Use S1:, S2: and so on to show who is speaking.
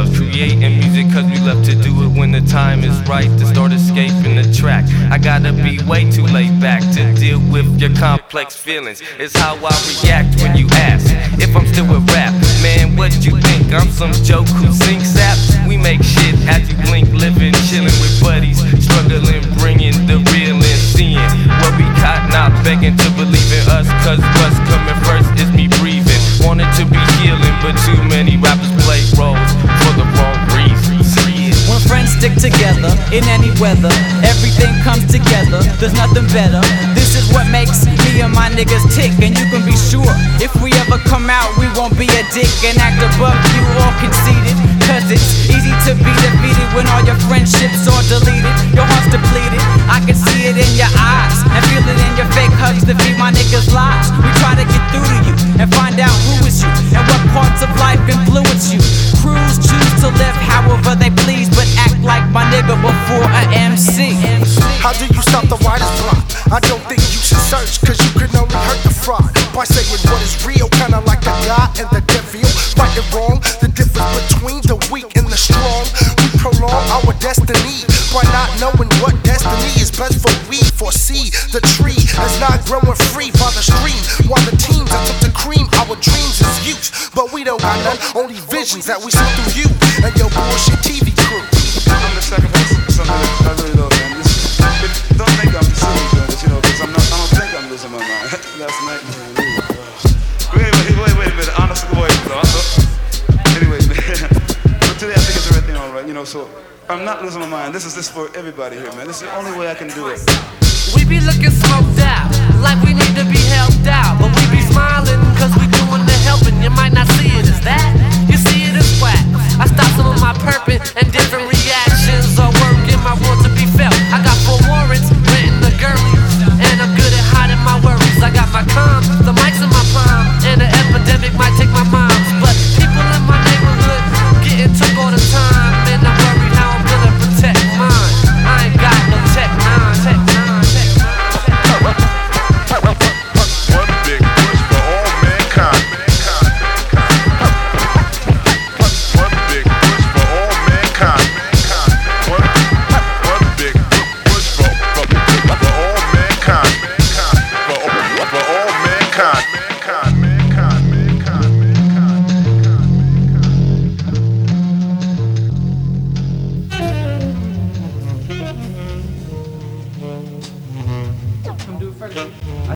S1: love creating music cause we love to do it when the time is right to start escaping the track. I gotta be way too laid back to deal with your complex feelings. It's how I react when you ask if I'm still with rap. Man, what you think? I'm some joke who sings sap? We make shit as you blink, living, chilling with buddies, struggling, bringing the real in, seeing what we caught, not begging to believe in us, cause what's coming first is me breathing. Wanted to be healing, but too many rappers play roles for the wrong reasons.
S2: When friends stick together in any weather, everything comes together, there's nothing better. This is what makes me and my niggas tick, and you can be sure if we ever come out, we won't be a dick and act above you or conceited. Cause it's easy to be defeated when all your friendships are deleted, your heart's depleted. I can see it in your eyes and feel it in your fake hugs that feed my niggas' lives. We try to get through to you and find out who is you and what parts of life influence you. Crews choose to live however they please, but act like my nigga before a MC.
S3: How do you stop the writer's block? I don't think you should search, cause you can only hurt the fraud by saying what is real, kinda like the God and the devil. Right and wrong, the difference between the weak and the strong. We prolong our destiny by not knowing what destiny is best for. We foresee the tree is not growing free by the stream, while the teams that took the cream, our dreams is use. But we don't got none, only visions that we see through you and your bullshit TV crew.
S4: I'm the sacrifice of something I really love, man. Don't think I'm silly doing this, you know, because I don't think I'm losing my mind. Last night, man. Wait a minute, honest to wait. Anyway, man. But today I think it's everything all right, you know, so I'm not losing my mind. This is for everybody here, man. This is the only way I can do it.
S5: We be looking smoked out, like we need to be helped out, but we be smiling cause we doing the helping. You might not see it as that, you see it as whack. I stop some of my purpose and different reactions are working my want to be felt. I got 4 warrants, renting the girlie, and I'm good at hiding my worries. I got my calm, the mics in my palm, and the epidemic might take my moms, but people in my neighborhood getting took all the time, and I'm worried how I'm gonna protect mine. I ain't got no tech 9, tech 9, tech 9, tech 9.
S6: One big push for all mankind. One big push for all mankind. One big push for all mankind. For all mankind.
S2: Come do it first.